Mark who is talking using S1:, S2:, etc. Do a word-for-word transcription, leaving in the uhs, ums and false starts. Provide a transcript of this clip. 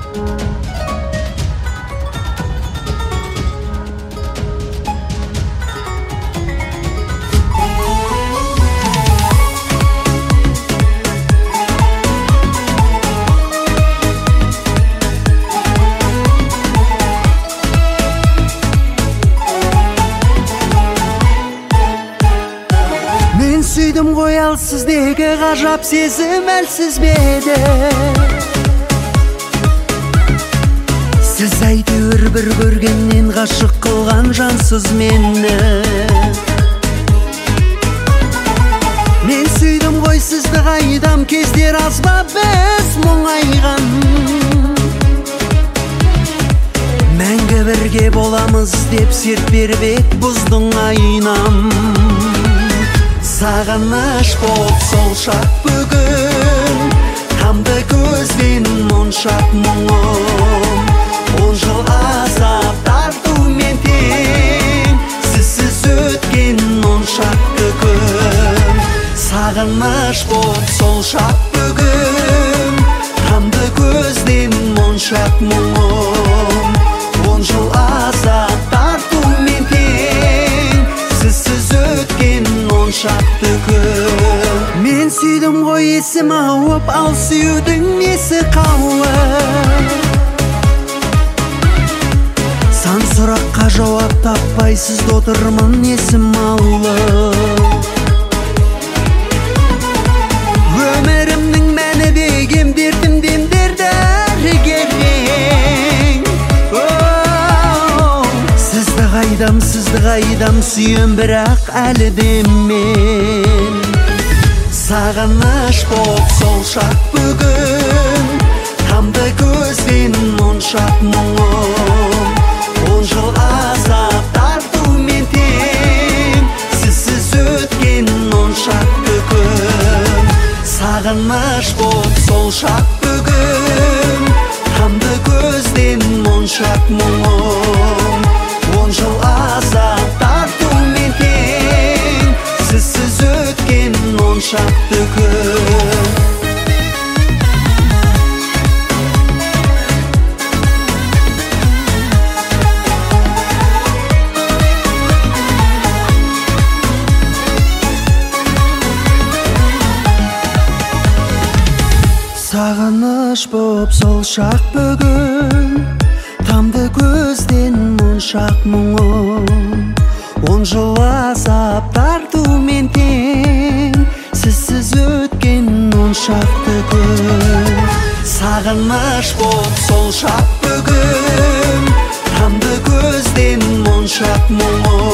S1: Сүйдім ғой ал сіздегі ғажап сезім әлсіз бе еді? Сіз әйтеуір бір көргеннен ғашық қылған жансыз мені. Мен сүйдім ғой сізді қайдам, кездер аз ба біз мұңайған. Мәңгі бірге боламыз деп серт беріп ек бұздың айнам. Сағыныш боп сол шақ бүгін, тамды көзден моншақ мұңым. Он жыл азап тартумен тең, сізсіз өткен он шақты күн. Сағыныш боп сол шақ бүгін, тамды көзден моншақ мұңым. Он жыл азап тартумен тең, сізсіз өткен он шақты күн. Мен сүйдім ғой есім ауып, ал сүюдің несі қауіп? Сан сұраққа жауап таппайсыз отырмын есім алып. Өмірімнің мәні бегем, дертімден дәрігерің. Сізді қайдам, сізді қайдам сүйем, бірақ әлі де мен. Сағыныш боп сол шақ бүгін, тамды көзден моншақ мұңым. Он жыл азап тартумен тең, сізсіз өткен он шақты күн. Сағыныш боп сол шақ бүгін, тамды көзден моншақ мұңым. Он жыл азап тартумен тең, сізсіз өткен он шақты күн. Сағыныш боп сол шақ бүгін, тамды көзден моншақ мұңым. Он жыл азап тартумен тең, сізсіз өткен он шақты күн. Сағыныш боп сол шақ бүгін, тамды көзден моншақ мұңым.